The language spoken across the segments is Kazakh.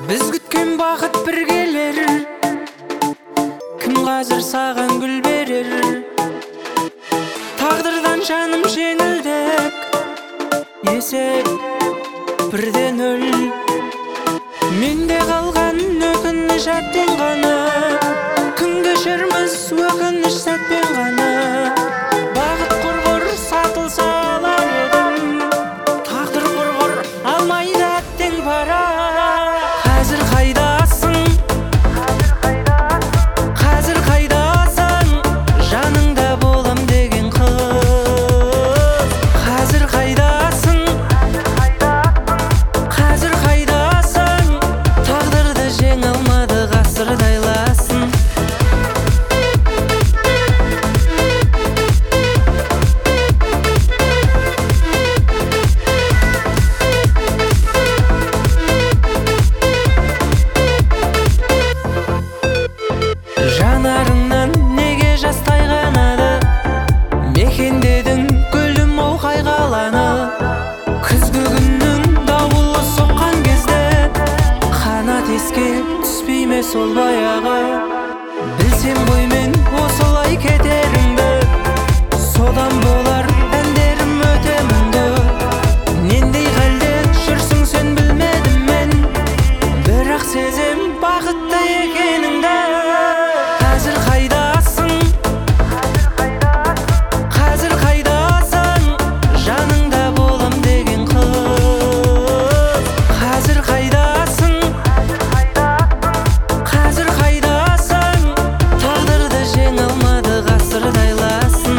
Біз күткен бақыт бір келер, кім қазір саған гүл берер? Тағдырдан жаным жеңілдік, есеп бірден өл. Менде қалған өкініш әттен ғана, күн кешерміз өкініш сәтпен ғана. Бақыт құрғыр сатылса алар едім, тағдыр құрғыр алмайды әттен бара. Қазір қайдасың, қазір қайдасың, жаныңда болам деген қыз. Қазір қайдасың, қазір қайдасың, тағдырды жеңе алмады ғасырды айласын. Жанарыңнан неге жас тайғанады, мекендедің гүлім ау қай қаланы? Күзгі күннің дауылы соққан кезде қанат еске түспей ме сол баяғы? Білсем ғой мен осылай кетеріңді, содан болар әндерім өте мұңды. Нендей халде жүрсің сен білмедім мен, бірақ сезем бақытты екеніңді. Қазір қайдасың, қазір қайдасың, жаныңда болам деген қыз. Қазір қайдасың, қазір қайдасың, тағдырды жеңе алмады ғасырды айласын.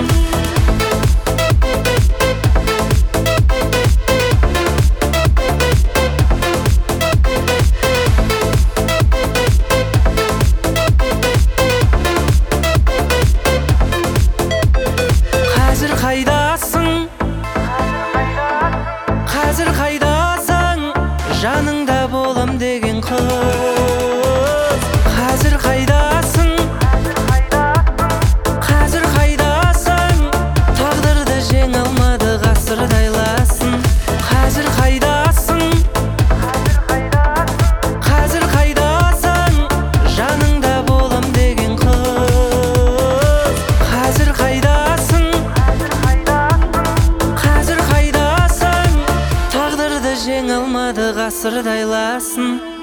Қазір қайдасың, қазір қайдасың, жаныңда болам деген қыз. Қазір қайдасың, қазір қайдасың, тағдырды жеңе алмады ғасырды айласын. Қазір қайдасың, қазір қайдасың, жаныңда болам деген қыз. Қазір қайдасың, қазір қайдасың, тағдырды жеңе алмады ғасырды айласын.